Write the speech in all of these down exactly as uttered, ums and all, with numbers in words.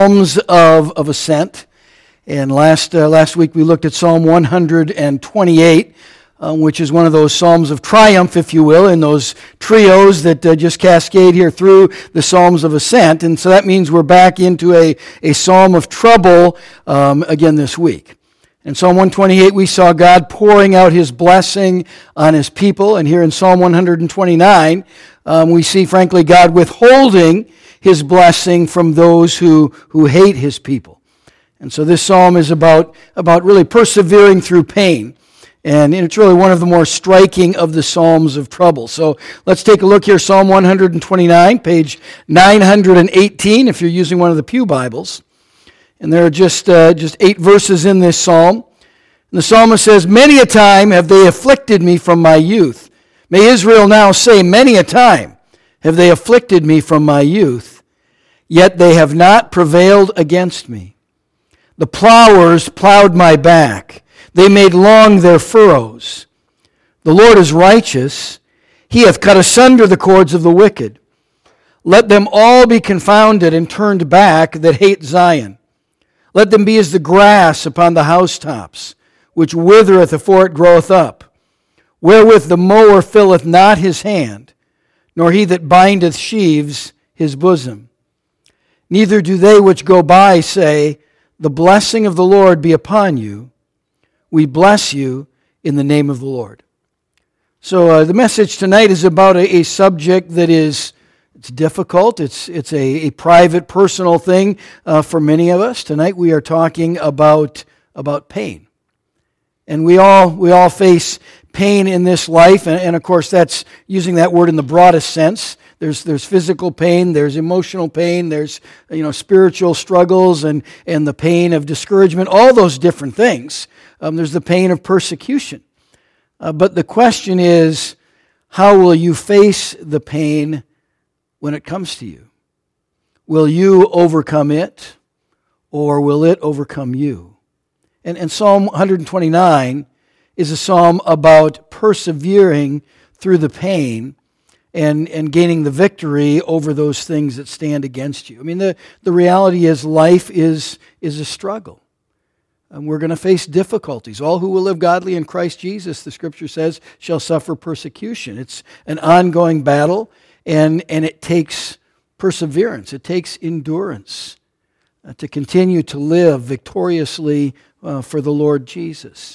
Psalms of, of Ascent. And last uh, last week we looked at Psalm one hundred twenty-eight, um, which is one of those Psalms of triumph, if you will, in those trios that uh, just cascade here through the Psalms of Ascent. And so that means we're back into a, a Psalm of trouble um, again this week. In Psalm one twenty-eight, we saw God pouring out His blessing on His people. And here in Psalm one hundred twenty-nine, um, we see, frankly, God withholding His blessing from those who, who hate His people. And so this psalm is about, about really persevering through pain. And it's really one of the more striking of the Psalms of trouble. So let's take a look here, Psalm one hundred twenty-nine, page nine hundred eighteen, if you're using one of the Pew Bibles. And there are just, uh, just eight verses in this psalm. And the psalmist says, "Many a time have they afflicted me from my youth. May Israel now say, many a time have they afflicted me from my youth, yet they have not prevailed against me. The plowers plowed my back. They made long their furrows. The Lord is righteous. He hath cut asunder the cords of the wicked. Let them all be confounded and turned back that hate Zion. Let them be as the grass upon the housetops, which withereth afore it groweth up, wherewith the mower filleth not his hand, nor he that bindeth sheaves his bosom. Neither do they which go by say, the blessing of the Lord be upon you. We bless you in the name of the Lord." So uh, the message tonight is about a, a subject that is it's difficult. It's it's a, a private, personal thing uh, for many of us. Tonight we are talking about about pain, and we all we all face pain in this life, and, and of course that's using that word in the broadest sense. There's there's physical pain, there's emotional pain, there's you know spiritual struggles, and and the pain of discouragement, all those different things. Um, there's the pain of persecution, uh, but the question is, how will you face the pain when it comes to you? Will you overcome it, or will it overcome you? And and Psalm one hundred twenty-nine is a psalm about persevering through the pain and, and gaining the victory over those things that stand against you. I mean, the, the reality is life is, is a struggle. And we're going to face difficulties. All who will live godly in Christ Jesus, the Scripture says, shall suffer persecution. It's an ongoing battle, and, and it takes perseverance. It takes endurance uh, to continue to live victoriously uh, for the Lord Jesus.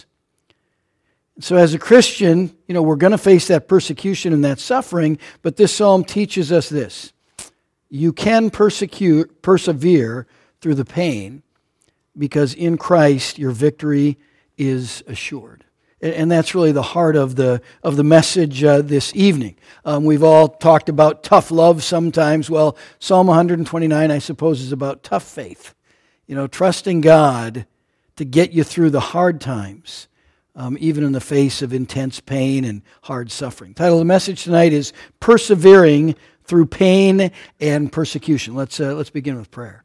So as a Christian, you know, we're going to face that persecution and that suffering, but this psalm teaches us this. You can persecute, persevere through the pain because in Christ your victory is assured. And, and that's really the heart of the of the message uh, this evening. Um, we've all talked about tough love sometimes. Well, Psalm one hundred twenty-nine, I suppose, is about tough faith. You know, trusting God to get you through the hard times. Um, even in the face of intense pain and hard suffering. The title of the message tonight is Persevering Through Pain and Persecution. Let's, uh, let's begin with prayer.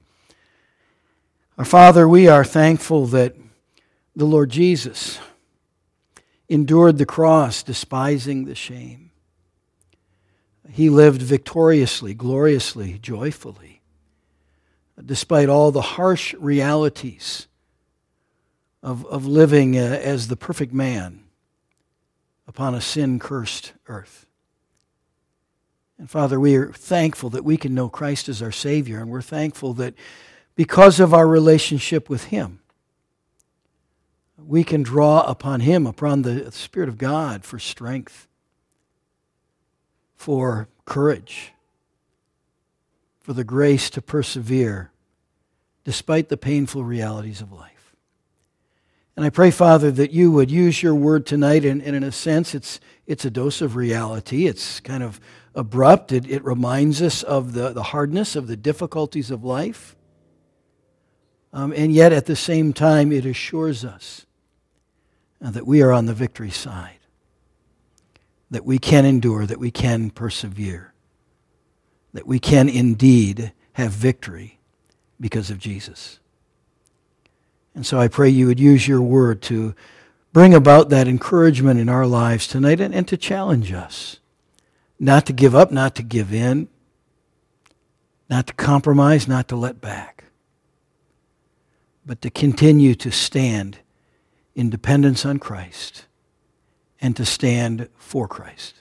Our Father, we are thankful that the Lord Jesus endured the cross, despising the shame. He lived victoriously, gloriously, joyfully, despite all the harsh realities Of, of living uh, as the perfect man upon a sin-cursed earth. And Father, we are thankful that we can know Christ as our Savior, and we're thankful that because of our relationship with Him, we can draw upon Him, upon the Spirit of God for strength, for courage, for the grace to persevere despite the painful realities of life. And I pray, Father, that you would use your word tonight, and, and in a sense, it's it's a dose of reality. It's kind of abrupt. It, it reminds us of the, the hardness, of the difficulties of life. Um, and yet, at the same time, it assures us uh, that we are on the victory side, that we can endure, that we can persevere, that we can indeed have victory because of Jesus. And so I pray you would use your word to bring about that encouragement in our lives tonight, and, and to challenge us not to give up, not to give in, not to compromise, not to let back, but to continue to stand in dependence on Christ and to stand for Christ.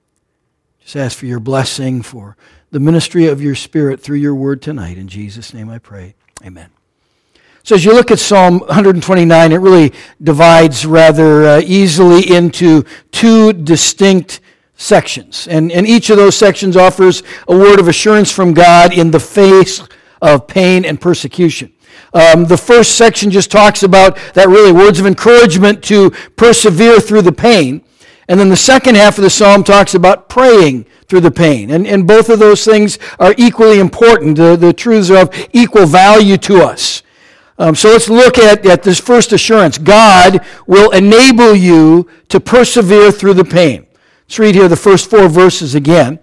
Just ask for your blessing for the ministry of your Spirit through your word tonight. In Jesus' name I pray. Amen. So as you look at Psalm one twenty-nine, it really divides rather uh, easily into two distinct sections. And, and each of those sections offers a word of assurance from God in the face of pain and persecution. Um, the first section just talks about that really words of encouragement to persevere through the pain. And then the second half of the psalm talks about praying through the pain. And, and both of those things are equally important. The, the truths are of equal value to us. Um, so let's look at, at this first assurance. God will enable you to persevere through the pain. Let's read here the first four verses again.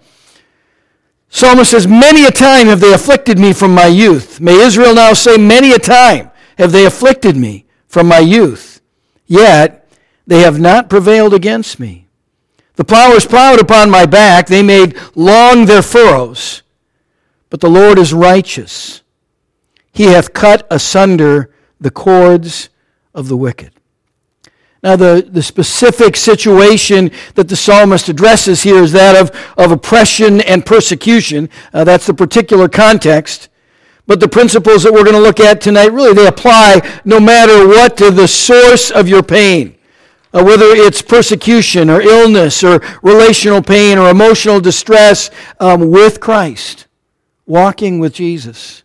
Psalmist says, many a time have they afflicted me from my youth. May Israel now say, many a time have they afflicted me from my youth. Yet they have not prevailed against me. The plowers plowed upon my back. They made long their furrows. But the Lord is righteous. He hath cut asunder the cords of the wicked. Now, the, the specific situation that the psalmist addresses here is that of, of oppression and persecution. Uh, that's the particular context. But the principles that we're going to look at tonight, really, they apply no matter what to the source of your pain. Uh, whether it's persecution or illness or relational pain or emotional distress, um, with Christ, walking with Jesus,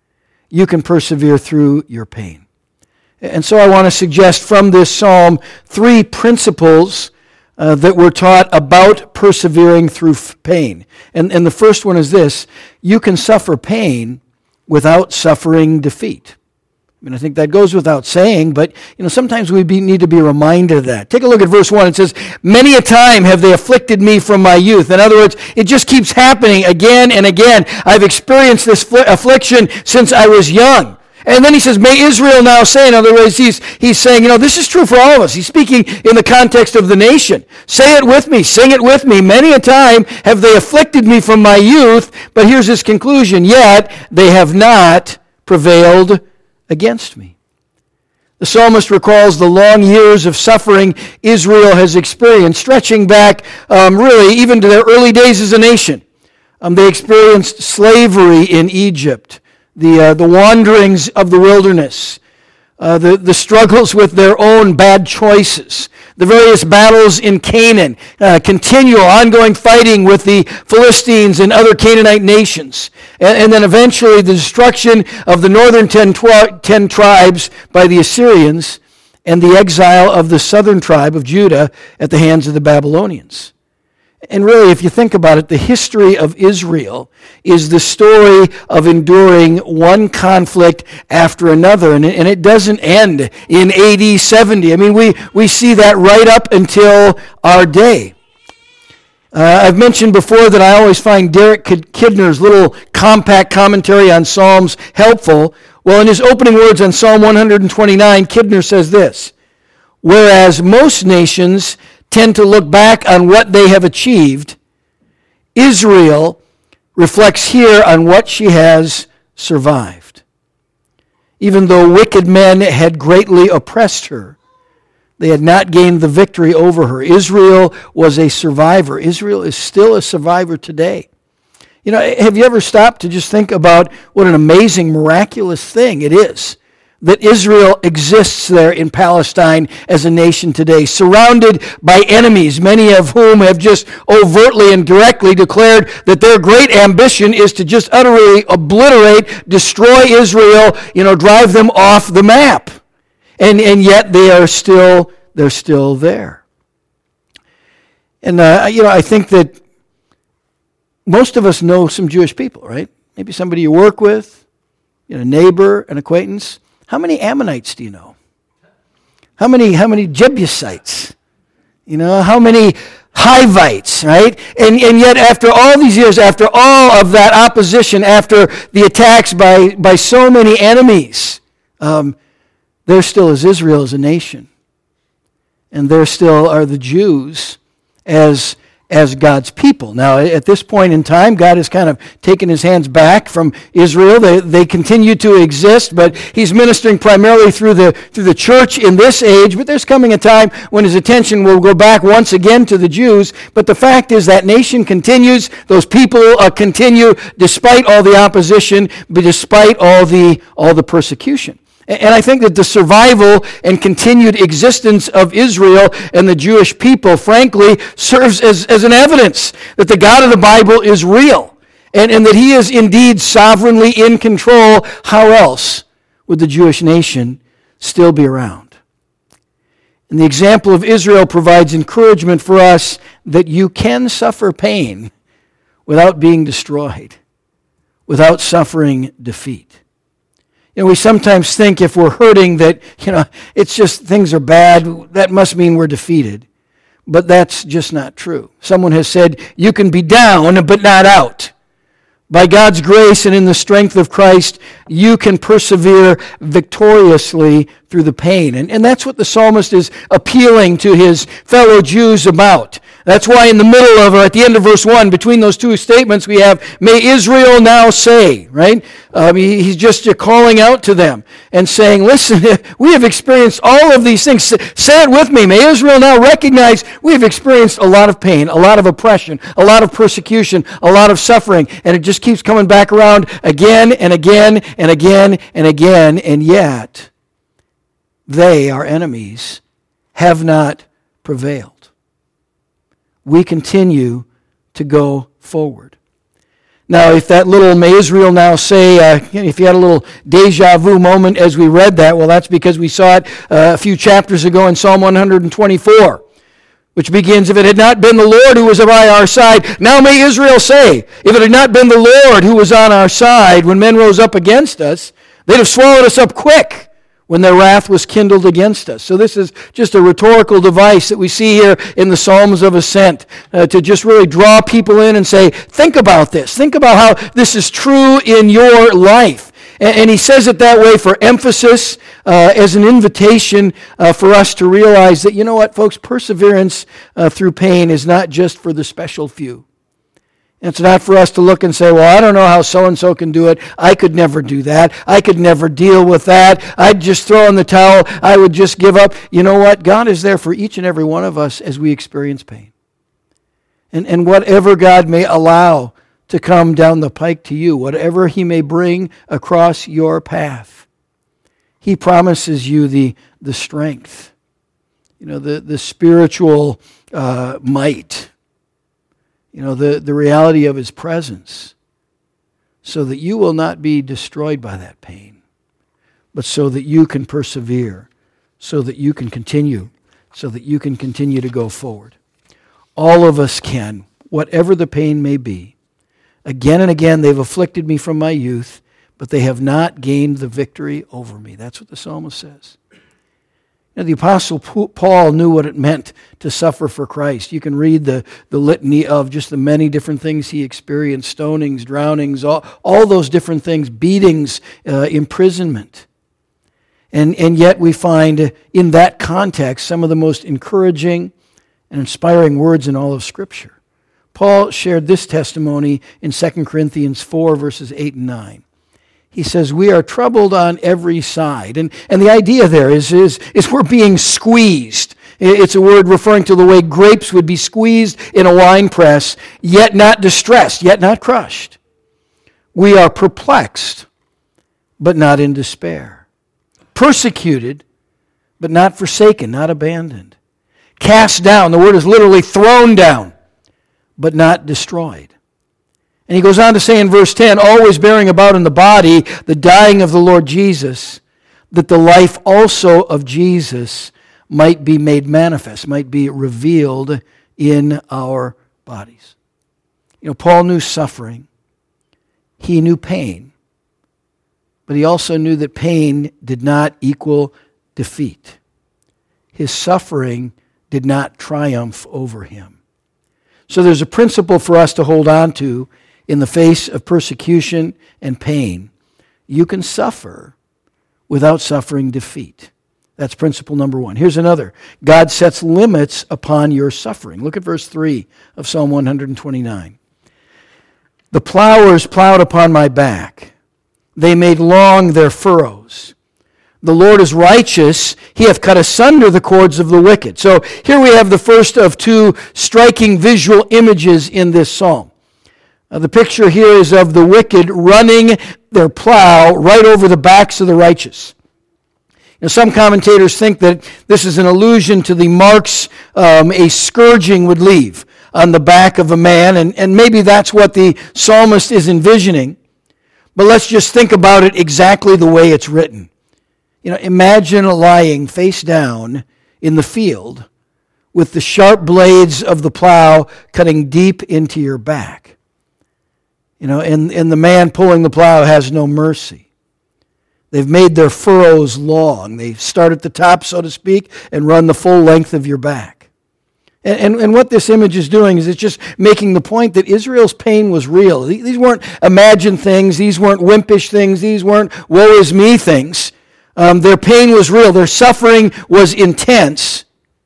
you can persevere through your pain. And so I want to suggest from this psalm three principles uh, that we're taught about persevering through pain. And, and the first one is this: you can suffer pain without suffering defeat. I mean, I think that goes without saying, but you know, sometimes we be, need to be reminded of that. Take a look at verse one. It says, many a time have they afflicted me from my youth. In other words, it just keeps happening again and again. I've experienced this fl- affliction since I was young. And then he says, may Israel now say, in other words, he's, he's saying, you know, this is true for all of us. He's speaking in the context of the nation. Say it with me, sing it with me. Many a time have they afflicted me from my youth, but here's his conclusion, yet they have not prevailed against me. The psalmist recalls the long years of suffering Israel has experienced, stretching back um, really even to their early days as a nation. Um, they experienced slavery in Egypt, the uh, the wanderings of the wilderness, uh, the, the struggles with their own bad choices, the various battles in Canaan, uh, continual, ongoing fighting with the Philistines and other Canaanite nations, and, and then eventually the destruction of the northern ten, tw- ten tribes by the Assyrians and the exile of the southern tribe of Judah at the hands of the Babylonians. And really, if you think about it, the history of Israel is the story of enduring one conflict after another. And it, and it doesn't end in A D seventy. I mean, we, we see that right up until our day. Uh, I've mentioned before that I always find Derek Kidner's little compact commentary on Psalms helpful. Well, in his opening words on Psalm one twenty-nine, Kidner says this: whereas most nations tend to look back on what they have achieved, Israel reflects here on what she has survived. Even though wicked men had greatly oppressed her, they had not gained the victory over her. Israel was a survivor. Israel is still a survivor today. You know, have you ever stopped to just think about what an amazing, miraculous thing it is that Israel exists there in Palestine as a nation today, surrounded by enemies, many of whom have just overtly and directly declared that their great ambition is to just utterly obliterate, destroy Israel, you know, drive them off the map. And and yet they are still, they're still there. And, uh, you know, I think that most of us know some Jewish people, right? Maybe somebody you work with, you know, a neighbor, an acquaintance. How many Ammonites do you know? How many how many Jebusites? You know, how many Hivites, right? And and yet after all these years, after all of that opposition, after the attacks by, by so many enemies, um, there still is Israel as a nation. And there still are the Jews as as God's people. Now, at this point in time, God has kind of taken his hands back from Israel. They, they continue to exist, but he's ministering primarily through the, through the church in this age. But there's coming a time when his attention will go back once again to the Jews. But the fact is that nation continues. Those people uh, continue despite all the opposition, but despite all the, all the persecution. And I think that the survival and continued existence of Israel and the Jewish people, frankly, serves as, as an evidence that the God of the Bible is real and, and that he is indeed sovereignly in control. How else would the Jewish nation still be around? And the example of Israel provides encouragement for us that you can suffer pain without being destroyed, without suffering defeat. You know, we sometimes think if we're hurting that, you know, it's just things are bad, that must mean we're defeated. But that's just not true. Someone has said, you can be down, but not out. By God's grace and in the strength of Christ, you can persevere victoriously through the pain. And, and that's what the psalmist is appealing to his fellow Jews about. That's why in the middle of, or at the end of verse one, between those two statements, we have, may Israel now say, right? Um, he, he's just uh, calling out to them and saying, listen, we have experienced all of these things. Say, say it with me. May Israel now recognize we have experienced a lot of pain, a lot of oppression, a lot of persecution, a lot of suffering. And it just keeps coming back around again and again and again and again. And yet, they, our enemies, have not prevailed. We continue to go forward. Now, if that little may Israel now say, uh, if you had a little deja vu moment as we read that, well, that's because we saw it uh, a few chapters ago in Psalm one twenty-four, which begins, if it had not been the Lord who was by our side, now may Israel say, if it had not been the Lord who was on our side when men rose up against us, they'd have swallowed us up quick when their wrath was kindled against us. So this is just a rhetorical device that we see here in the Psalms of Ascent uh, to just really draw people in and say, think about this. Think about how this is true in your life. And, and he says it that way for emphasis, uh, as an invitation uh, for us to realize that, you know what, folks, perseverance uh, through pain is not just for the special few. It's not for us to look and say, well, I don't know how so-and-so can do it. I could never do that. I could never deal with that. I'd just throw in the towel. I would just give up. You know what? God is there for each and every one of us as we experience pain. And, and whatever God may allow to come down the pike to you, whatever he may bring across your path, he promises you the, the strength, you know, the, the spiritual uh, might, you know, the, the reality of his presence, so that you will not be destroyed by that pain, but so that you can persevere, so that you can continue, so that you can continue to go forward. All of us can, whatever the pain may be. Again and again, they've afflicted me from my youth, but they have not gained the victory over me. That's what the psalmist says. Now, the Apostle Paul knew what it meant to suffer for Christ. You can read the, the litany of just the many different things he experienced, stonings, drownings, all, all those different things, beatings, uh, imprisonment. And, and yet we find in that context some of the most encouraging and inspiring words in all of Scripture. Paul shared this testimony in Second Corinthians four, verses eight and nine. He says, we are troubled on every side. And, and the idea there is, is, is we're being squeezed. It's a word referring to the way grapes would be squeezed in a wine press, yet not distressed, yet not crushed. We are perplexed, but not in despair. Persecuted, but not forsaken, not abandoned. Cast down, the word is literally thrown down, but not destroyed. And he goes on to say in verse ten, always bearing about in the body the dying of the Lord Jesus, that the life also of Jesus might be made manifest, might be revealed in our bodies. You know, Paul knew suffering. He knew pain. But he also knew that pain did not equal defeat. His suffering did not triumph over him. So there's a principle for us to hold on to in the face of persecution and pain. You can suffer without suffering defeat. That's principle number one. Here's another. God sets limits upon your suffering. Look at verse three of Psalm one twenty-nine. The plowers plowed upon my back. They made long their furrows. The Lord is righteous. He hath cut asunder the cords of the wicked. So here we have the first of two striking visual images in this psalm. Uh, the picture here is of the wicked running their plow right over the backs of the righteous. Now, some commentators think that this is an allusion to the marks um, a scourging would leave on the back of a man, and, and maybe that's what the psalmist is envisioning. But let's just think about it exactly the way it's written. You know, imagine lying face down in the field with the sharp blades of the plow cutting deep into your back. You know, and, and the man pulling the plow has no mercy. They've made their furrows long. They start at the top, so to speak, and run the full length of your back. And, and, and what this image is doing is it's just making the point that Israel's pain was real. These weren't imagined things. These weren't wimpish things. These weren't woe is me things. Um, their pain was real. Their suffering was intense.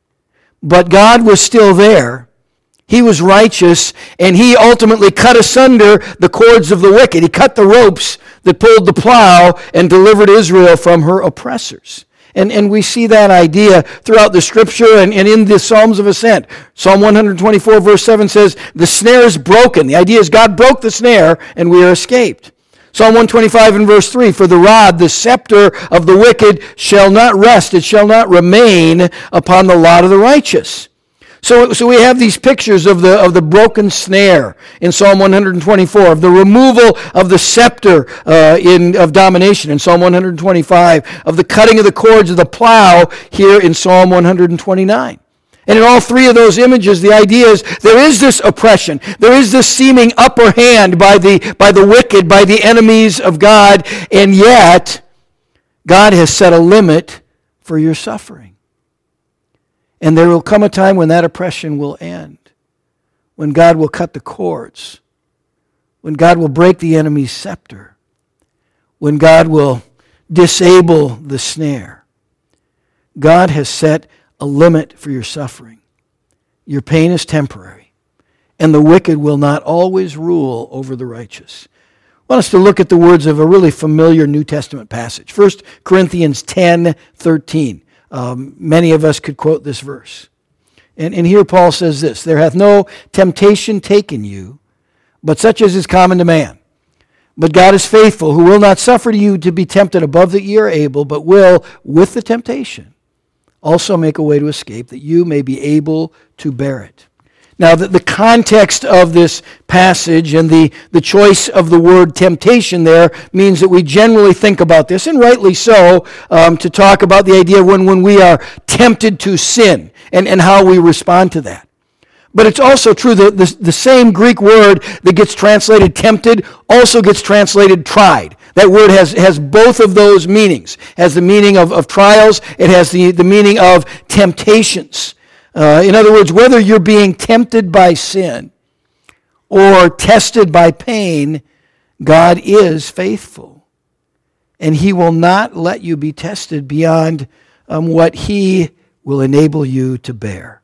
But God was still there. He was righteous, and he ultimately cut asunder the cords of the wicked. He cut the ropes that pulled the plow and delivered Israel from her oppressors. And, and we see that idea throughout the Scripture and, and in the Psalms of Ascent. Psalm one twenty-four verse seven says, the snare is broken. The idea is God broke the snare and we are escaped. Psalm one twenty-five and verse three, for the rod, the scepter of the wicked shall not rest. It shall not remain upon the lot of the righteous. So, so we have these pictures of the of the broken snare in Psalm one twenty-four, of the removal of the scepter uh, in of domination in Psalm one twenty-five, of the cutting of the cords of the plow here in Psalm one twenty-nine. And in all three of those images, the idea is there is this oppression, there is this seeming upper hand by the by the wicked, by the enemies of God, and yet God has set a limit for your suffering. And there will come a time when that oppression will end, when God will cut the cords, when God will break the enemy's scepter, when God will disable the snare. God has set a limit for your suffering. Your pain is temporary, and the wicked will not always rule over the righteous. I want us to look at the words of a really familiar New Testament passage. First Corinthians ten thirteen. Um, many of us could quote this verse. And, and here Paul says this, there hath no temptation taken you, but such as is common to man. But God is faithful, who will not suffer you to be tempted above that ye are able, but will, with the temptation, also make a way to escape, that you may be able to bear it. Now, the, the context of this passage and the, the choice of the word temptation there means that we generally think about this, and rightly so, um, to talk about the idea when, when we are tempted to sin and, and how we respond to that. But it's also true that the, the same Greek word that gets translated tempted also gets translated tried. That word has, has both of those meanings. It has the meaning of, of trials. It has the, the meaning of temptations. Uh, in other words, whether you're being tempted by sin or tested by pain, God is faithful. And he will not let you be tested beyond um, what he will enable you to bear.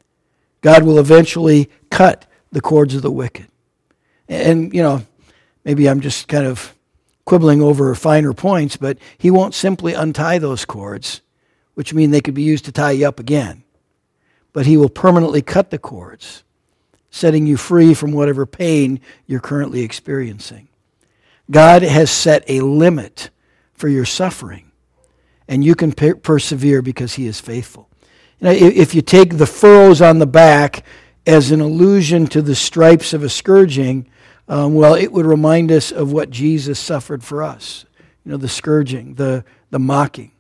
God will eventually cut the cords of the wicked. And, you know, maybe I'm just kind of quibbling over finer points, but he won't simply untie those cords, which mean they could be used to tie you up again. But he will permanently cut the cords, setting you free from whatever pain you're currently experiencing. God has set a limit for your suffering, and you can per- persevere because he is faithful. You know, if you take the furrows on the back as an allusion to the stripes of a scourging, um, well, it would remind us of what Jesus suffered for us. You know, the scourging, the, the mocking,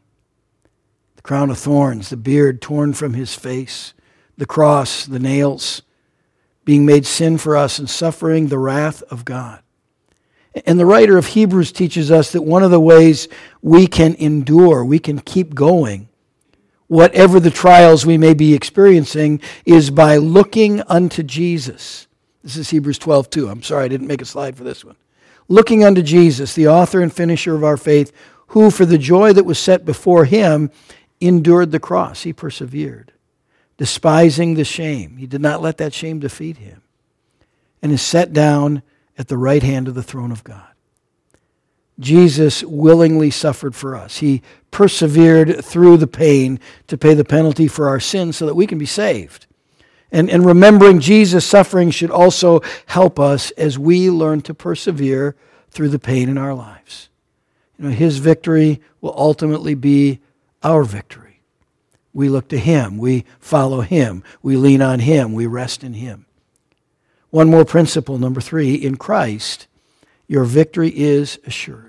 the crown of thorns, the beard torn from his face, the cross, the nails, being made sin for us and suffering the wrath of God. And the writer of Hebrews teaches us that one of the ways we can endure, we can keep going, whatever the trials we may be experiencing, is by looking unto Jesus. This is Hebrews twelve two. I'm sorry I didn't make a slide for this one. Looking unto Jesus, the author and finisher of our faith, who for the joy that was set before him endured the cross. He persevered. Despising the shame. He did not let that shame defeat him. And is set down at the right hand of the throne of God. Jesus willingly suffered for us. He persevered through the pain to pay the penalty for our sins so that we can be saved. And, and remembering Jesus' suffering should also help us as we learn to persevere through the pain in our lives. You know, his victory will ultimately be our victory. We look to him. We follow him. We lean on him. We rest in him. One more principle, number three. In Christ, your victory is assured.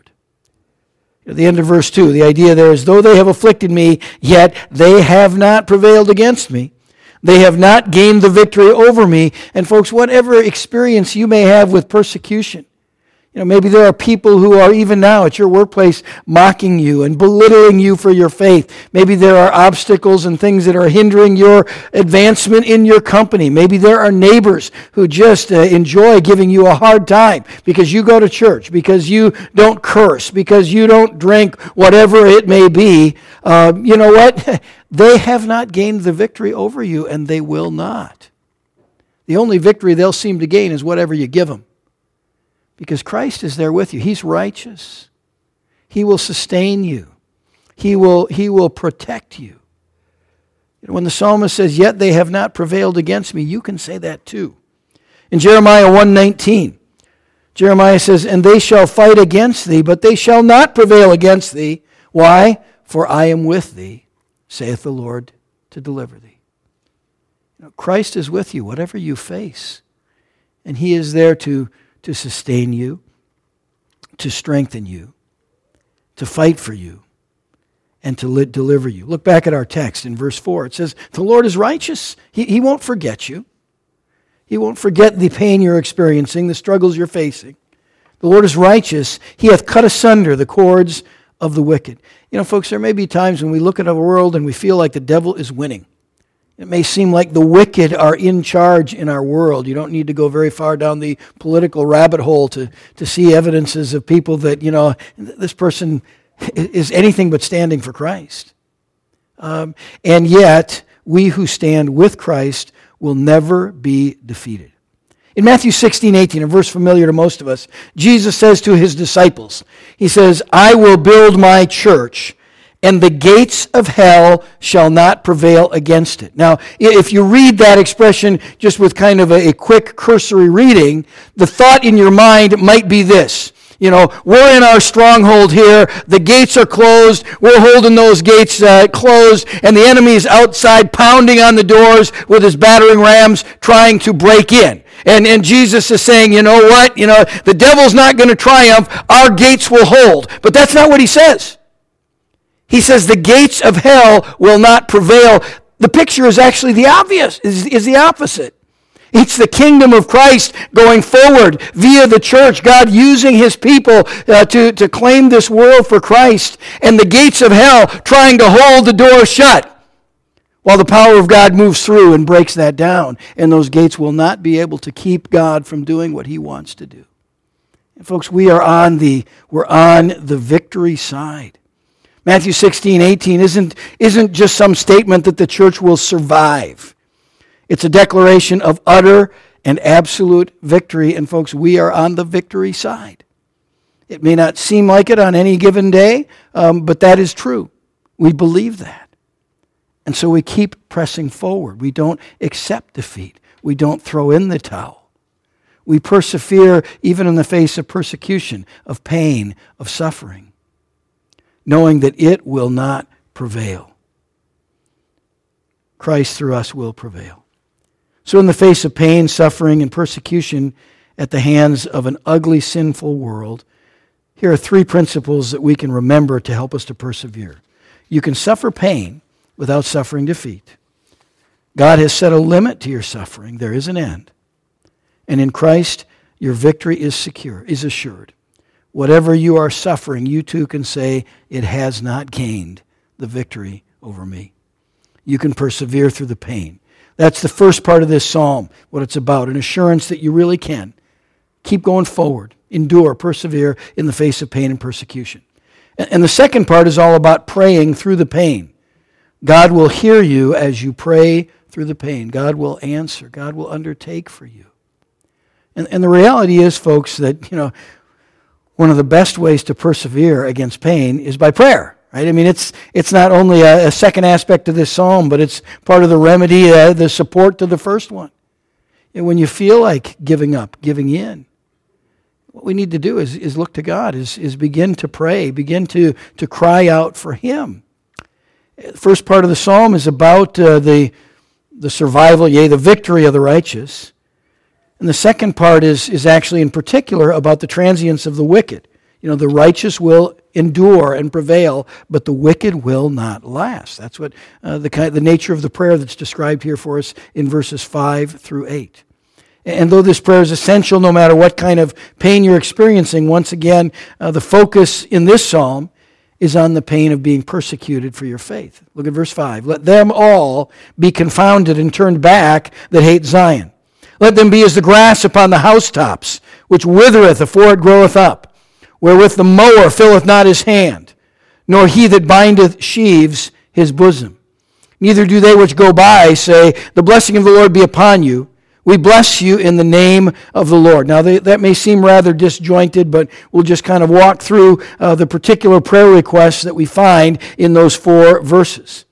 At the end of verse two, the idea there is, though they have afflicted me, yet they have not prevailed against me. They have not gained the victory over me. And folks, whatever experience you may have with persecution, you know, maybe there are people who are even now at your workplace mocking you and belittling you for your faith. Maybe there are obstacles and things that are hindering your advancement in your company. Maybe there are neighbors who just uh, enjoy giving you a hard time because you go to church, because you don't curse, because you don't drink, whatever it may be. Uh, you know what? They have not gained the victory over you, and they will not. The only victory they'll seem to gain is whatever you give them. Because Christ is there with you. He's righteous. He will sustain you. He will, he will protect you. When the psalmist says, yet they have not prevailed against me, you can say that too. In Jeremiah one nineteen, Jeremiah says, and they shall fight against thee, but they shall not prevail against thee. Why? For I am with thee, saith the Lord, to deliver thee. You know, Christ is with you, whatever you face. And he is there to to sustain you, to strengthen you, to fight for you, and to li- deliver you. Look back at our text in verse four. It says, the Lord is righteous. He, he won't forget you. He won't forget the pain you're experiencing, the struggles you're facing. The Lord is righteous. He hath cut asunder the cords of the wicked. You know, folks, there may be times when we look at our world and we feel like the devil is winning. It may seem like the wicked are in charge in our world. You don't need to go very far down the political rabbit hole to, to see evidences of people that, you know, this person is anything but standing for Christ. Um, and yet, we who stand with Christ will never be defeated. In Matthew sixteen eighteen, a verse familiar to most of us, Jesus says to his disciples, he says, I will build my church, and the gates of hell shall not prevail against it. Now, if you read that expression just with kind of a, a quick cursory reading, the thought in your mind might be this. You know, we're in our stronghold here. The gates are closed. We're holding those gates uh, closed, and the enemy is outside pounding on the doors with his battering rams trying to break in. And, and Jesus is saying, you know what? You know, the devil's not going to triumph. Our gates will hold. But that's not what he says. He says the gates of hell will not prevail. The picture is actually the obvious, is, is the opposite. It's the kingdom of Christ going forward via the church, God using his people uh, to, to claim this world for Christ, and the gates of hell trying to hold the door shut while the power of God moves through and breaks that down. And those gates will not be able to keep God from doing what he wants to do. And folks, we are on the, we're on the victory side. Matthew sixteen eighteen isn't, isn't just some statement that the church will survive. It's a declaration of utter and absolute victory. And folks, we are on the victory side. It may not seem like it on any given day, um, but that is true. We believe that. And so we keep pressing forward. We don't accept defeat. We don't throw in the towel. We persevere even in the face of persecution, of pain, of suffering, knowing that it will not prevail. Christ through us will prevail. So in the face of pain, suffering, and persecution at the hands of an ugly, sinful world, here are three principles that we can remember to help us to persevere. You can suffer pain without suffering defeat. God has set a limit to your suffering. There is an end. And in Christ, your victory is secure, is assured. Whatever you are suffering, you too can say, it has not gained the victory over me. You can persevere through the pain. That's the first part of this psalm, what it's about, an assurance that you really can. Keep going forward, endure, persevere in the face of pain and persecution. And the second part is all about praying through the pain. God will hear you as you pray through the pain. God will answer. God will undertake for you. And, and the reality is, folks, that, you know, one of the best ways to persevere against pain is by prayer, right? I mean, it's it's not only a, a second aspect of this psalm, but it's part of the remedy, uh, the support to the first one. And when you feel like giving up, giving in, what we need to do is, is look to God, is, is begin to pray, begin to, to cry out for Him. The first part of the psalm is about uh, the, the survival, yea, the victory of the righteous. And the second part is, is actually in particular about the transience of the wicked. You know, the righteous will endure and prevail, but the wicked will not last. That's what uh, the, kind, the nature of the prayer that's described here for us in verses five through eight. And though this prayer is essential no matter what kind of pain you're experiencing, once again, uh, the focus in this psalm is on the pain of being persecuted for your faith. Look at verse five. Let them all be confounded and turned back that hate Zion. Let them be as the grass upon the housetops, which withereth afore it groweth up, wherewith the mower filleth not his hand, nor he that bindeth sheaves his bosom. Neither do they which go by say, the blessing of the Lord be upon you. We bless you in the name of the Lord. Now, they, that may seem rather disjointed, but we'll just kind of walk through uh, the particular prayer requests that we find in those four verses.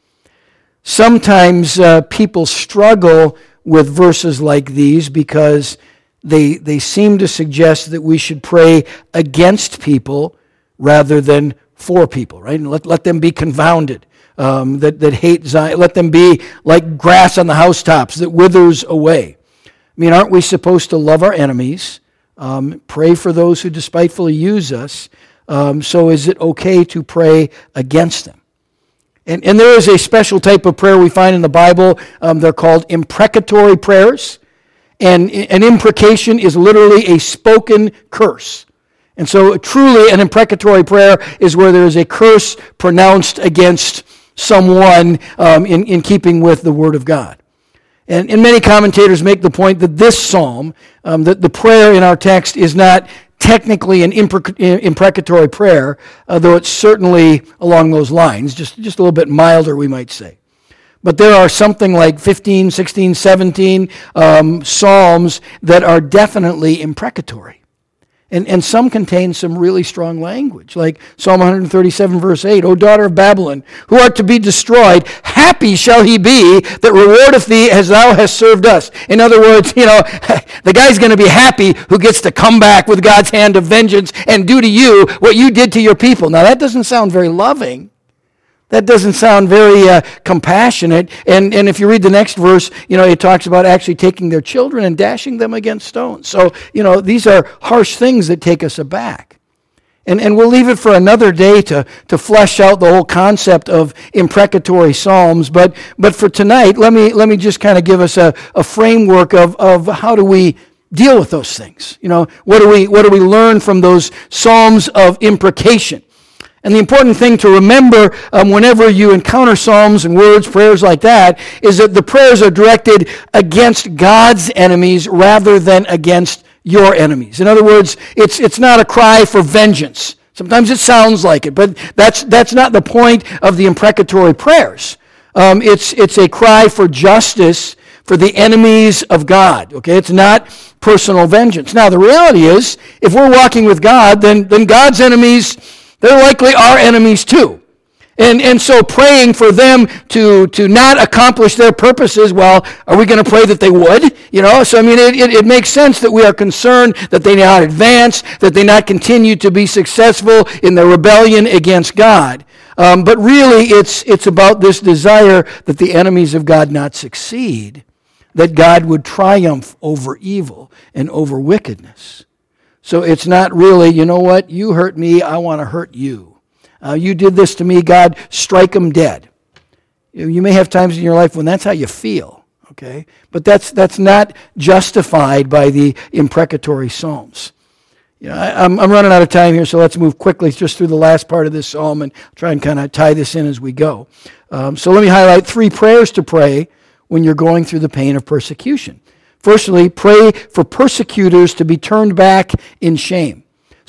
Sometimes uh, people struggle with verses like these because they, they seem to suggest that we should pray against people rather than for people, right? And let, let them be confounded, um, that, that hate Zion. Let them be like grass on the housetops that withers away. I mean, aren't we supposed to love our enemies, um, pray for those who despitefully use us? Um, so is it okay to pray against them? And, and there is a special type of prayer we find in the Bible. Um, they're called imprecatory prayers. And an imprecation is literally a spoken curse. And so truly an imprecatory prayer is where there is a curse pronounced against someone um, in, in keeping with the Word of God. And, and many commentators make the point that this psalm, um, that the prayer in our text is not technically an impre- imprecatory prayer, uh, though it's certainly along those lines, just, just a little bit milder, we might say. But there are something like fifteen, sixteen, seventeen um, psalms that are definitely imprecatory. And, and some contain some really strong language, like Psalm one thirty-seven, verse eight, O daughter of Babylon, who art to be destroyed, happy shall he be that rewardeth thee as thou hast served us. In other words, you know, the guy's going to be happy who gets to come back with God's hand of vengeance and do to you what you did to your people. Now, that doesn't sound very loving. That doesn't sound very uh, compassionate. And, and if you read the next verse, you know, it talks about actually taking their children and dashing them against stones. So, you know, these are harsh things that take us aback. And, and we'll leave it for another day to, to flesh out the whole concept of imprecatory psalms. But, but for tonight, let me, let me just kind of give us a, a framework of, of how do we deal with those things. You know, what do we, what do we learn from those psalms of imprecation? And the important thing to remember um, whenever you encounter psalms and words, prayers like that, is that the prayers are directed against God's enemies rather than against your enemies. In other words, it's it's not a cry for vengeance. Sometimes it sounds like it, but that's that's not the point of the imprecatory prayers. Um, it's it's a cry for justice for the enemies of God. Okay, it's not personal vengeance. Now, the reality is, if we're walking with God, then then God's enemies, they're likely our enemies too. And and so praying for them to, to not accomplish their purposes, well, are we going to pray that they would? You know, so I mean, it, it, it makes sense that we are concerned that they not advance, that they not continue to be successful in their rebellion against God. Um, but really, it's it's about this desire that the enemies of God not succeed, that God would triumph over evil and over wickedness. So it's not really, you know what, you hurt me, I want to hurt you. Uh, you did this to me, God, strike them dead. You, you may have times in your life when that's how you feel, okay? But that's that's not justified by the imprecatory psalms. You know, I, I'm, I'm running out of time here, so let's move quickly just through the last part of this psalm and try and kind of tie this in as we go. Um, so let me highlight three prayers to pray when you're going through the pain of persecution. Firstly, pray for persecutors to be turned back in shame.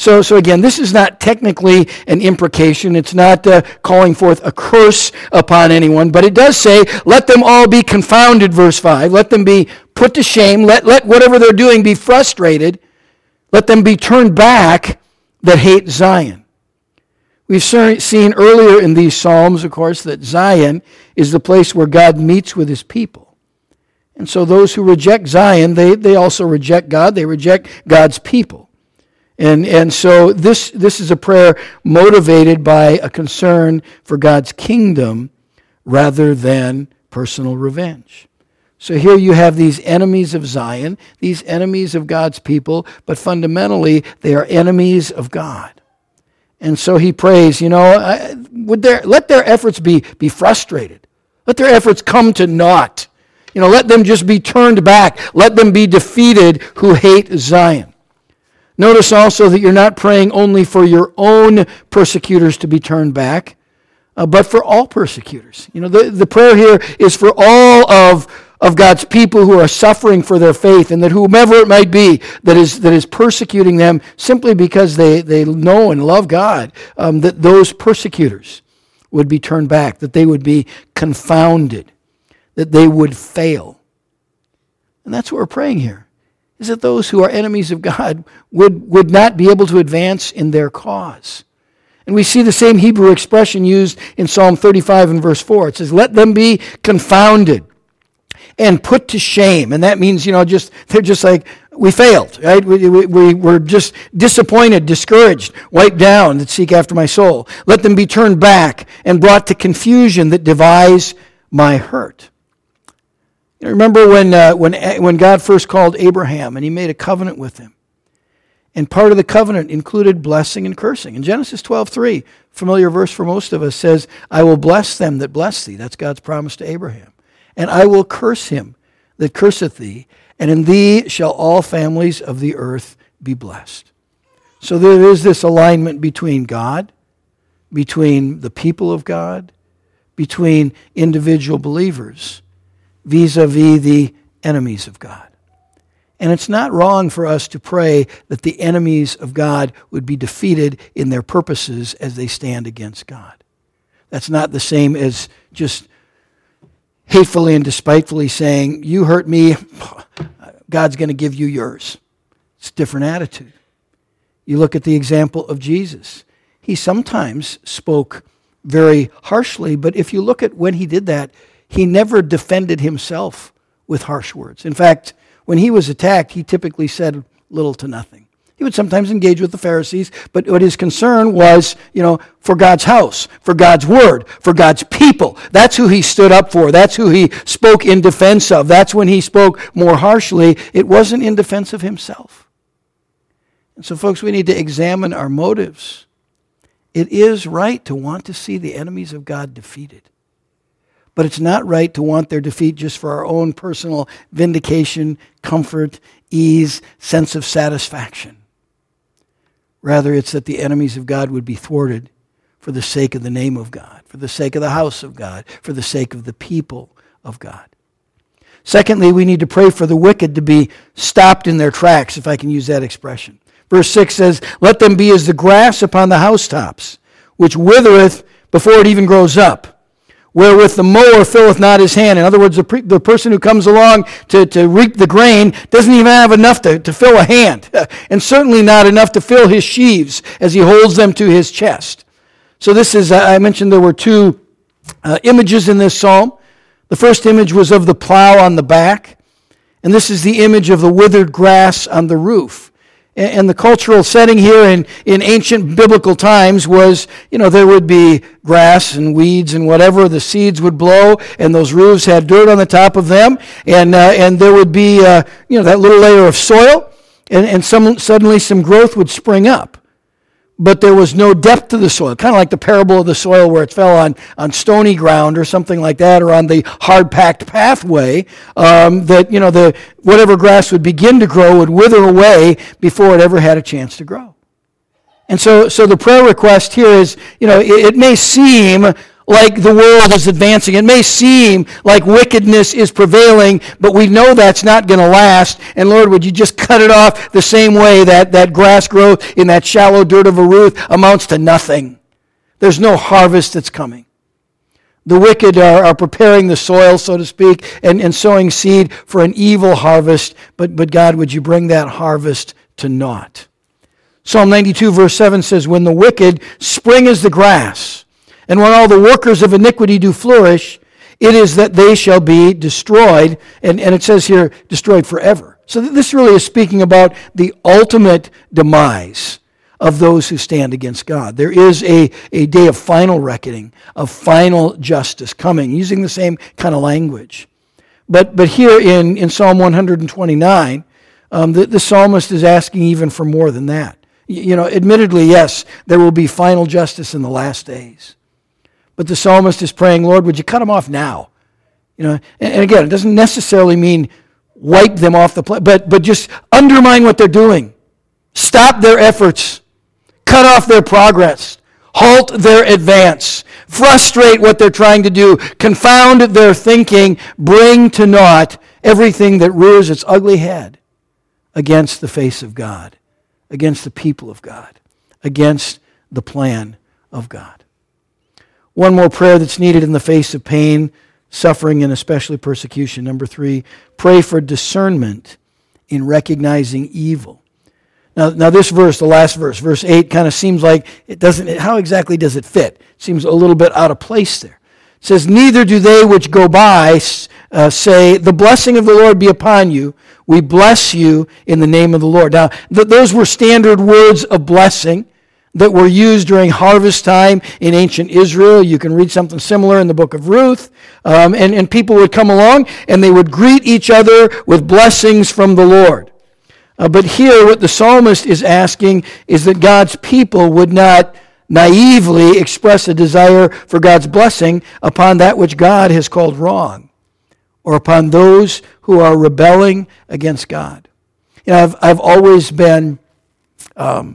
So, so again, this is not technically an imprecation. It's not uh, calling forth a curse upon anyone, but it does say, let them all be confounded, verse five. Let them be put to shame. Let, let whatever they're doing be frustrated. Let them be turned back that hate Zion. We've seen earlier in these Psalms, of course, that Zion is the place where God meets with his people. And so those who reject Zion, they, they also reject God. They reject God's people. And, and so this, this is a prayer motivated by a concern for God's kingdom rather than personal revenge. So here you have these enemies of Zion, these enemies of God's people, but fundamentally they are enemies of God. And so he prays, you know, I, would their, let their efforts be, be frustrated. Let their efforts come to naught. You know, let them just be turned back. Let them be defeated who hate Zion. Notice also that you're not praying only for your own persecutors to be turned back, uh, but for all persecutors. You know, the, the prayer here is for all of, of God's people who are suffering for their faith, and that whomever it might be that is that is persecuting them simply because they, they know and love God, um, that those persecutors would be turned back, that they would be confounded, that they would fail. And that's what we're praying here. Is that those who are enemies of God would, would not be able to advance in their cause. And we see the same Hebrew expression used in Psalm thirty-five and verse four. It says, let them be confounded and put to shame. And that means, you know, just they're just like, we failed, right? We, we, we were just disappointed, discouraged, wiped down that seek after my soul. Let them be turned back and brought to confusion that devise my hurt. You know, remember when, uh, when, when God first called Abraham and he made a covenant with him. And part of the covenant included blessing and cursing. In Genesis twelve three, familiar verse for most of us, says, I will bless them that bless thee. That's God's promise to Abraham. And I will curse him that curseth thee, and in thee shall all families of the earth be blessed. So there is this alignment between God, between the people of God, between individual believers, vis-a-vis the enemies of God. And it's not wrong for us to pray that the enemies of God would be defeated in their purposes as they stand against God. That's not the same as just hatefully and despitefully saying, you hurt me, God's going to give you yours. It's a different attitude. You look at the example of Jesus. He sometimes spoke very harshly, but if you look at when he did that, he never defended himself with harsh words. In fact, when he was attacked, he typically said little to nothing. He would sometimes engage with the Pharisees, but what his concern was, you know, for God's house, for God's word, for God's people. That's who he stood up for. That's who he spoke in defense of. That's when he spoke more harshly. It wasn't in defense of himself. And so, folks, we need to examine our motives. It is right to want to see the enemies of God defeated. But it's not right to want their defeat just for our own personal vindication, comfort, ease, sense of satisfaction. Rather, it's that the enemies of God would be thwarted for the sake of the name of God, for the sake of the house of God, for the sake of the people of God. Secondly, we need to pray for the wicked to be stopped in their tracks, if I can use that expression. Verse six says, let them be as the grass upon the housetops, which withereth before it even grows up, wherewith the mower filleth not his hand. In other words, the, pre- the person who comes along to, to reap the grain doesn't even have enough to, to fill a hand, and certainly not enough to fill his sheaves as he holds them to his chest. So this is, I mentioned there were two uh, images in this psalm. The first image was of the plow on the back, and this is the image of the withered grass on the roof. And the cultural setting here in, in ancient biblical times was, you know, there would be grass and weeds and whatever. The seeds would blow, and those roofs had dirt on the top of them. And uh, and there would be, uh, you know, that little layer of soil, and, and some suddenly some growth would spring up. But there was no depth to the soil, kind of like the parable of the soil where it fell on, on stony ground or something like that, or on the hard-packed pathway, um, that, you know, the whatever grass would begin to grow would wither away before it ever had a chance to grow. And so, so the prayer request here is, you know, it, it may seem like the world is advancing. It may seem like wickedness is prevailing, but we know that's not going to last. And Lord, would you just cut it off the same way that, that grass growth in that shallow dirt of a Ruth amounts to nothing. There's no harvest that's coming. The wicked are, are preparing the soil, so to speak, and, and sowing seed for an evil harvest. But, but God, would you bring that harvest to naught? Psalm ninety-two verse seven says, when the wicked spring as the grass, and when all the workers of iniquity do flourish, it is that they shall be destroyed. And, and it says here, destroyed forever. So this really is speaking about the ultimate demise of those who stand against God. There is a, a day of final reckoning, of final justice coming, using the same kind of language. But but here in, in Psalm one twenty-nine, um, the, the psalmist is asking even for more than that. You know, admittedly, yes, there will be final justice in the last days. But the psalmist is praying, Lord, would you cut them off now? You know, and, and again, it doesn't necessarily mean wipe them off the planet, but, but just undermine what they're doing. Stop their efforts. Cut off their progress. Halt their advance. Frustrate what they're trying to do. Confound their thinking. Bring to naught everything that rears its ugly head against the face of God, against the people of God, against the plan of God. One more prayer that's needed in the face of pain, suffering, and especially persecution. Number three, pray for discernment in recognizing evil. Now, now this verse, the last verse, verse eight, kind of seems like it doesn't, how exactly does it fit? It seems a little bit out of place there. It says, neither do they which go by uh, say, the blessing of the Lord be upon you. We bless you in the name of the Lord. Now, th- those were standard words of blessing that were used during harvest time in ancient Israel. You can read something similar in the book of Ruth. Um, and, and people would come along and they would greet each other with blessings from the Lord. Uh, but here what the psalmist is asking is that God's people would not naively express a desire for God's blessing upon that which God has called wrong, or upon those who are rebelling against God. You know, I've, I've always been um,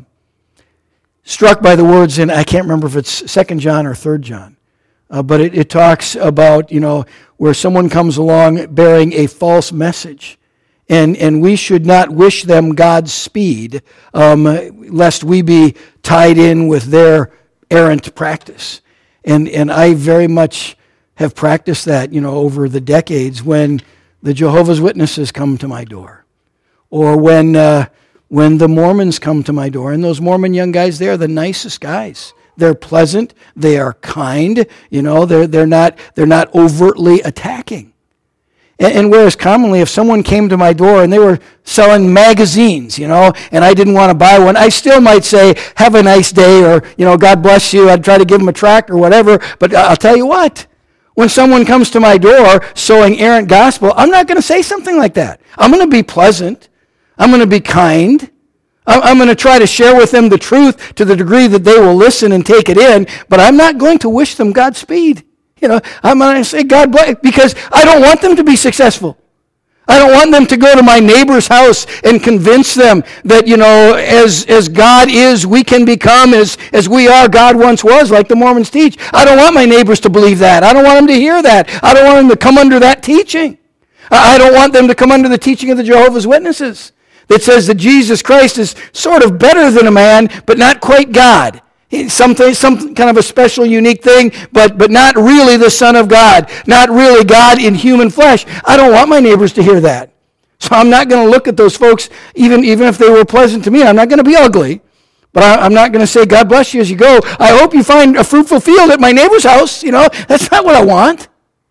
struck by the words in, I can't remember if it's Second John or Third John, uh, but it, it talks about, you know, where someone comes along bearing a false message. And and we should not wish them Godspeed, um, lest we be tied in with their errant practice. And and I very much have practiced that, you know, over the decades when the Jehovah's Witnesses come to my door, or when uh, when the Mormons come to my door. And those Mormon young guys, they're the nicest guys. They're pleasant. They are kind. You know, they're they're not they're not overtly attacking. And whereas commonly if someone came to my door and they were selling magazines, you know, and I didn't want to buy one, I still might say, have a nice day, or, you know, God bless you. I'd try to give them a tract or whatever. But I'll tell you what, when someone comes to my door sowing errant gospel, I'm not going to say something like that. I'm going to be pleasant. I'm going to be kind. I'm going to try to share with them the truth to the degree that they will listen and take it in, but I'm not going to wish them Godspeed. You know, I'm going to say God bless, because I don't want them to be successful. I don't want them to go to my neighbor's house and convince them that, you know, as, as God is, we can become as, as we are, God once was, like the Mormons teach. I don't want my neighbors to believe that. I don't want them to hear that. I don't want them to come under that teaching. I don't want them to come under the teaching of the Jehovah's Witnesses that says that Jesus Christ is sort of better than a man, but not quite God. Something, some kind of a special, unique thing, but, but not really the Son of God, not really God in human flesh. I don't want my neighbors to hear that. So I'm not going to look at those folks, even, even if they were pleasant to me. I'm not going to be ugly, but I, I'm not going to say, God bless you as you go. I hope you find a fruitful field at my neighbor's house. You know, that's not what I want.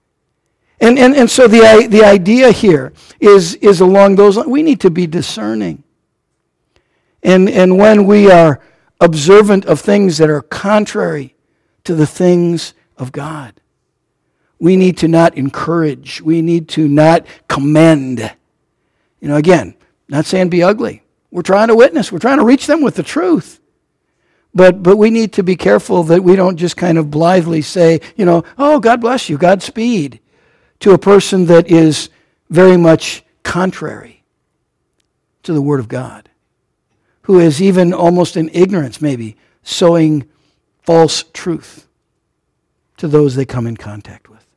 And, and, and so the, the idea here is, is along those lines. We need to be discerning. And, and when we are observant of things that are contrary to the things of God, we need to not encourage. We need to not commend. You know, again, not saying be ugly. We're trying to witness. We're trying to reach them with the truth. But but we need to be careful that we don't just kind of blithely say, you know, oh, God bless you, Godspeed, to a person that is very much contrary to the Word of God, who is even almost in ignorance maybe sowing false truth. to those they come in contact with.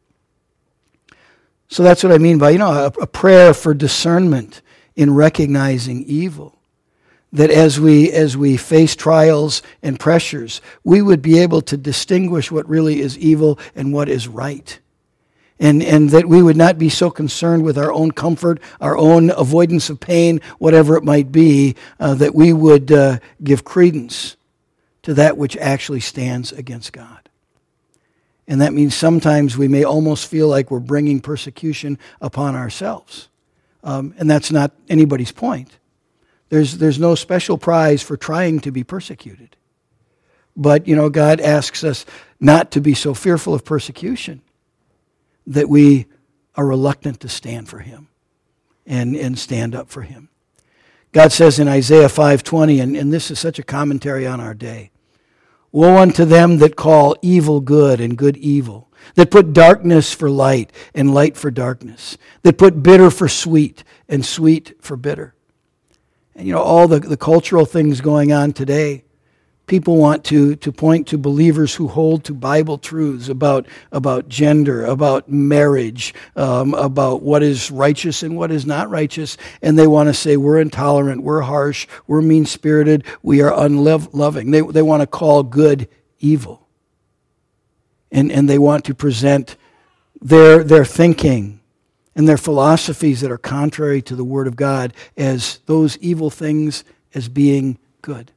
So that's what I mean by, you know, a, a prayer for discernment in recognizing evil. That as we as we face trials and pressures, we would be able to distinguish what really is evil and what is right. And, and that we would not be so concerned with our own comfort, our own avoidance of pain, whatever it might be, uh, that we would uh, give credence to that which actually stands against God. And that means sometimes we may almost feel like we're bringing persecution upon ourselves. Um, and that's not anybody's point. There's, there's no special prize for trying to be persecuted. But, you know, God asks us not to be so fearful of persecution that we are reluctant to stand for him and, and stand up for him. God says in Isaiah five twenty, and, and this is such a commentary on our day, "Woe unto them that call evil good and good evil, that put darkness for light and light for darkness, that put bitter for sweet and sweet for bitter." And you know, all the, the cultural things going on today, people want to, to point to believers who hold to Bible truths about, about gender, about marriage, um, about what is righteous and what is not righteous, and they want to say we're intolerant, we're harsh, we're mean-spirited, we are unloving. They, they want to call good evil. And, and they want to present their, their thinking and their philosophies that are contrary to the Word of God as those evil things as being good.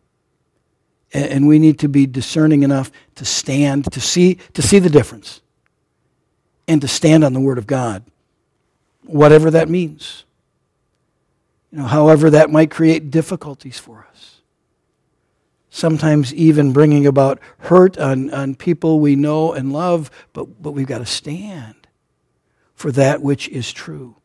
And we need to be discerning enough to stand, to see, to see the difference, and to stand on the Word of God, whatever that means. You know, however that might create difficulties for us. Sometimes even bringing about hurt on, on people we know and love, but, but we've got to stand for that which is true.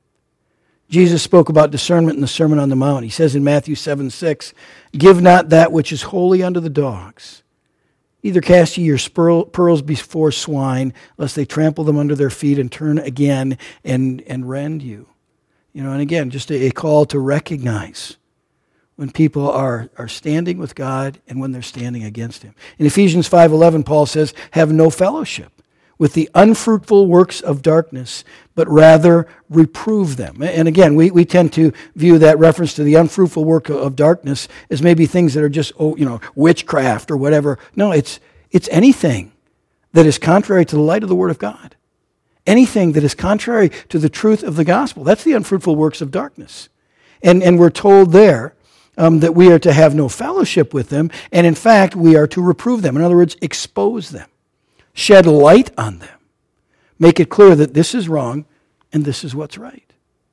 Jesus spoke about discernment in the Sermon on the Mount. He says in Matthew seven six, "Give not that which is holy unto the dogs. Neither cast ye your pearls before swine, lest they trample them under their feet and turn again and, and rend you." You know, and again, just a, a call to recognize when people are, are standing with God and when they're standing against him. In Ephesians five eleven, Paul says, "Have no fellowship with the unfruitful works of darkness, but rather reprove them." And again, we, we tend to view that reference to the unfruitful work of darkness as maybe things that are just, oh, you know, witchcraft or whatever. No, it's it's anything that is contrary to the light of the Word of God. Anything that is contrary to the truth of the gospel. That's the unfruitful works of darkness. And, and we're told there um, that we are to have no fellowship with them, and in fact, we are to reprove them. In other words, expose them. Shed light on them. Make it clear that this is wrong and this is what's right.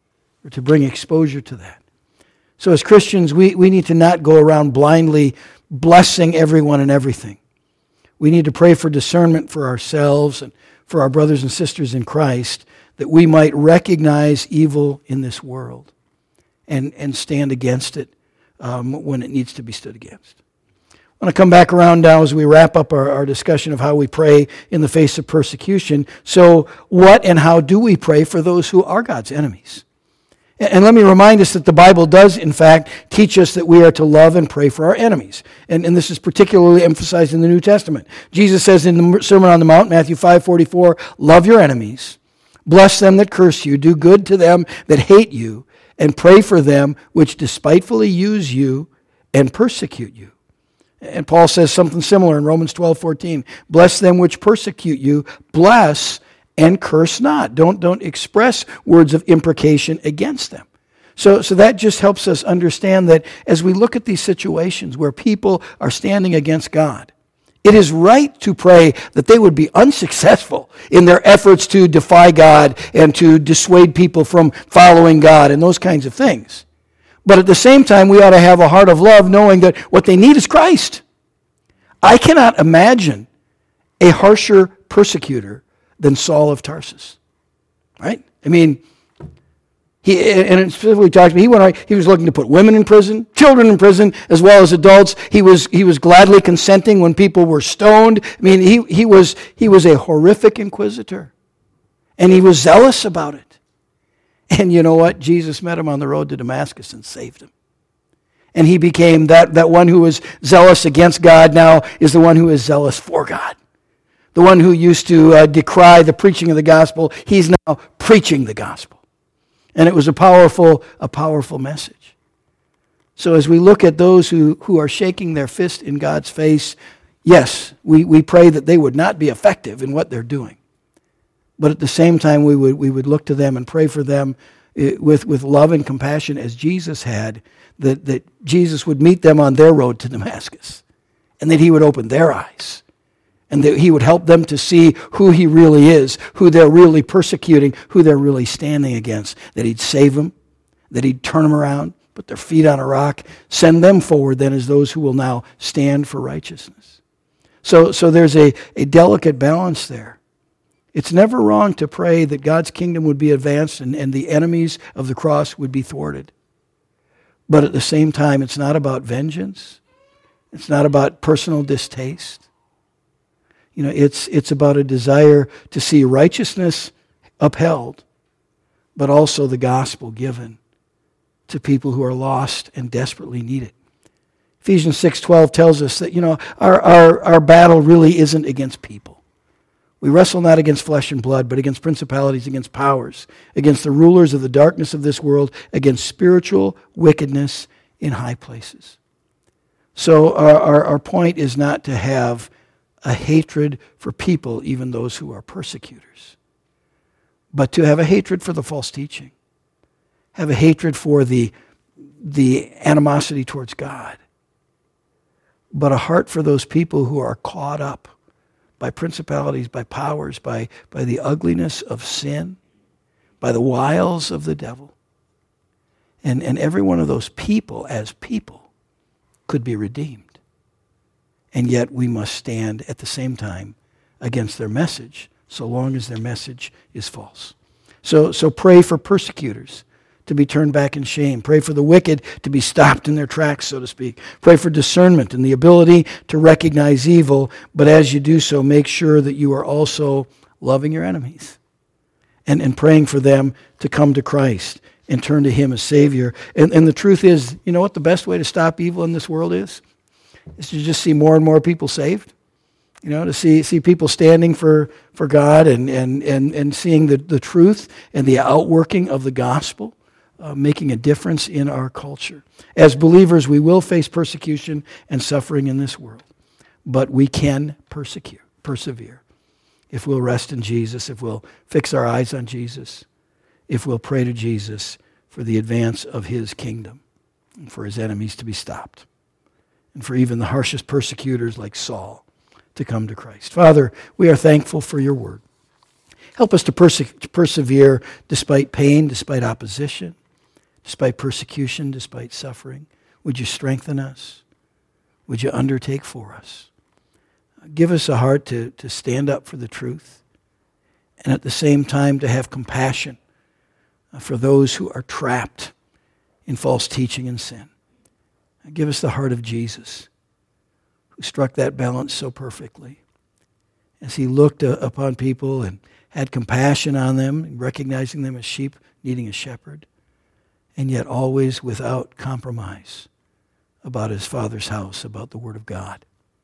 Or to bring exposure to that. So as Christians, we, we need to not go around blindly blessing everyone and everything. We need to pray for discernment for ourselves and for our brothers and sisters in Christ, that we might recognize evil in this world and, and stand against it um, when it needs to be stood against. I want to come back around now as we wrap up our, our discussion of how we pray in the face of persecution. So what and how do we pray for those who are God's enemies? And, and let me remind us that the Bible does, in fact, teach us that we are to love and pray for our enemies. And, and this is particularly emphasized in the New Testament. Jesus says in the Sermon on the Mount, Matthew five forty-four, "Love your enemies, bless them that curse you, do good to them that hate you, and pray for them which despitefully use you and persecute you." And Paul says something similar in Romans twelve fourteen. "Bless them which persecute you, bless and curse not." Don't, don't express words of imprecation against them. So, so that just helps us understand that as we look at these situations where people are standing against God, it is right to pray that they would be unsuccessful in their efforts to defy God and to dissuade people from following God and those kinds of things. But at the same time, we ought to have a heart of love, knowing that what they need is Christ. I cannot imagine a harsher persecutor than Saul of Tarsus. Right? I mean, he and it specifically talks about he went. He was looking to put women in prison, children in prison, as well as adults. He was he was gladly consenting when people were stoned. I mean, he he was he was a horrific inquisitor, and he was zealous about it. And you know what? Jesus met him on the road to Damascus and saved him. And he became that, that one who was zealous against God now is the one who is zealous for God. The one who used to uh, decry the preaching of the gospel, he's now preaching the gospel. And it was a powerful, a powerful message. So as we look at those who, who are shaking their fist in God's face, yes, we, we pray that they would not be effective in what they're doing. But at the same time, we would, we would look to them and pray for them with, with love and compassion as Jesus had, that, that Jesus would meet them on their road to Damascus, and that he would open their eyes, and that he would help them to see who he really is, who they're really persecuting, who they're really standing against, that he'd save them, that he'd turn them around, put their feet on a rock, send them forward then as those who will now stand for righteousness. So, so there's a, a delicate balance there. It's never wrong to pray that God's kingdom would be advanced and, and the enemies of the cross would be thwarted. But at the same time, it's not about vengeance. It's not about personal distaste. You know, it's, it's about a desire to see righteousness upheld, but also the gospel given to people who are lost and desperately need it. Ephesians six twelve tells us that, you know, our, our, our battle really isn't against people. We wrestle not against flesh and blood, but against principalities, against powers, against the rulers of the darkness of this world, against spiritual wickedness in high places. So our, our, our point is not to have a hatred for people, even those who are persecutors, but to have a hatred for the false teaching, have a hatred for the, the animosity towards God, but a heart for those people who are caught up by principalities, by powers, by, by the ugliness of sin, by the wiles of the devil. And, and every one of those people, as people, could be redeemed. And yet we must stand at the same time against their message, so long as their message is false. So, so pray for persecutors to be turned back in shame. Pray for the wicked to be stopped in their tracks, so to speak. Pray for discernment and the ability to recognize evil, but as you do so, make sure that you are also loving your enemies and, and praying for them to come to Christ and turn to him as Savior. And, and the truth is, you know what the best way to stop evil in this world is? Is to just see more and more people saved. You know, to see see people standing for, for God and, and, and, and seeing the, the truth and the outworking of the gospel. Uh, making a difference in our culture. As believers, we will face persecution and suffering in this world, but we can persecute, persevere if we'll rest in Jesus, if we'll fix our eyes on Jesus, if we'll pray to Jesus for the advance of his kingdom, and for his enemies to be stopped, and for even the harshest persecutors like Saul to come to Christ. Father, we are thankful for your word. Help us to, perse- to persevere despite pain, despite opposition, despite persecution, despite suffering. Would you strengthen us? Would you undertake for us? Give us a heart to, to stand up for the truth, and at the same time to have compassion for those who are trapped in false teaching and sin. Give us the heart of Jesus, who struck that balance so perfectly as he looked uh, upon people and had compassion on them, recognizing them as sheep needing a shepherd, and yet always without compromise about his Father's house, about the Word of God,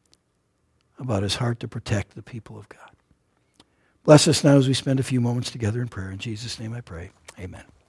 about his heart to protect the people of God. Bless us now as we spend a few moments together in prayer. In Jesus' name I pray. Amen.